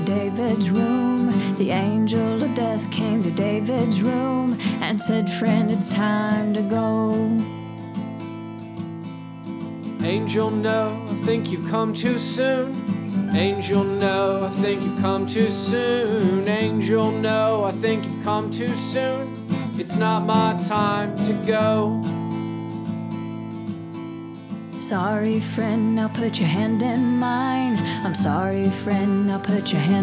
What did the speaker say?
David's room. The angel of death came to David's room and said, "Friend, it's time to go." Angel, no, I think you've come too soon. Angel, no, I think you've come too soon. Angel, no, I think you've come too soon. It's not my time to go. Sorry, friend, now put your hand in mine. I'm sorry, friend, now put your hand